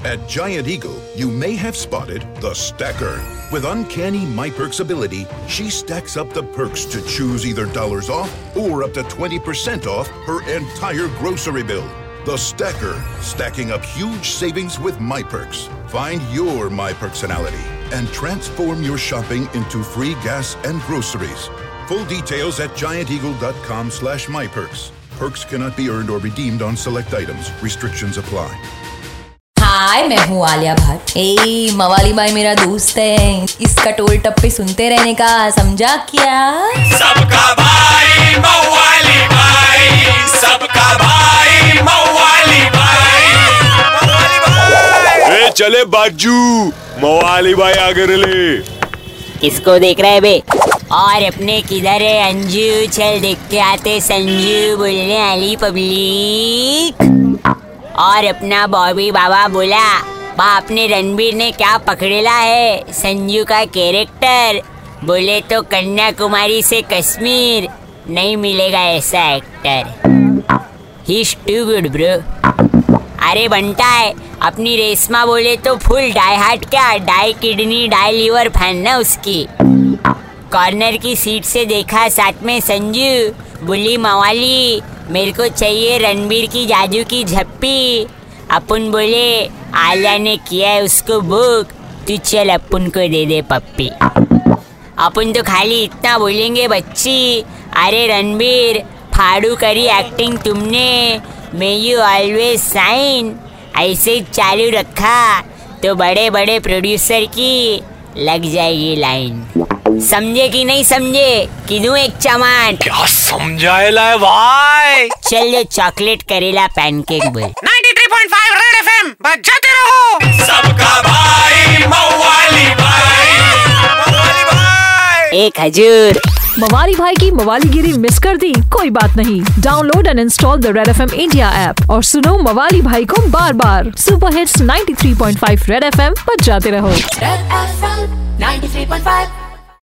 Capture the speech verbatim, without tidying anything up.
At Giant Eagle, you may have spotted the stacker. With uncanny MyPerks ability, she stacks up the perks to choose either dollars off or up to twenty percent off her entire grocery bill. The Stacker, stacking up huge savings with MyPerks. Find your MyPerksonality and transform your shopping into free gas and groceries. Full details at giant eagle dot com slash my perks. Perks cannot be earned or redeemed on select items. Restrictions apply. हाय, मैं हूँ आलिया भट्ट। ए मवाली भाई मेरा दोस्त है, इसका toll टप्पे सुनते रहने का समझा क्या? सबका भाई मवाली भाई, सबका भाई मवाली भाई, मवाली भाई। ए चले बाजू, मवाली भाई आगे ले। किसको देख रहे है बे? और अपने किधर है अंजू? चल देख के आते संजू बोलने वाली पब्लिक। और अपना बॉबी बाबा बोला, बाप ने रणबीर ने क्या पकड़ेला है संजू का कैरेक्टर। बोले तो कन्याकुमारी से कश्मीर नहीं मिलेगा ऐसा actor. He is too good bro. अरे बनता है अपनी रेशमा बोले तो फुल डाई हार्ट, क्या die kidney die liver fan ना उसकी। कॉर्नर की सीट से देखा साथ में संजू, बोली मवाली मेरे को चाहिए रणबीर की जादू की झप्पी। अपन बोले आलिया ने किया है उसको बुक, तू चल अपन को दे दे पप्पी। अपन तो खाली इतना बोलेंगे बच्ची, अरे रणबीर फाड़ू करी एक्टिंग तुमने, मे यू ऑलवेज साइन। ऐसे चालू रखा तो बड़े बड़े प्रोड्यूसर की लग जाएगी लाइन। समझे कि नहीं समझे? कि दूं एक चमाट? क्या समझाएला है भाई? चल जो चॉकलेट करेला पैनकेक बोल। Ninety three point five Red FM बजाते रहो। सबका भाई मवाली भाई, मवाली भाई। एक हजूर। मवाली भाई की मवालीगिरी मिस कर दी? कोई बात नहीं, download and install the Red FM India app और सुनो मवाली भाई को बार बार। Super hits ninety three point five Red FM बजाते रहो। Red FM ninety three point five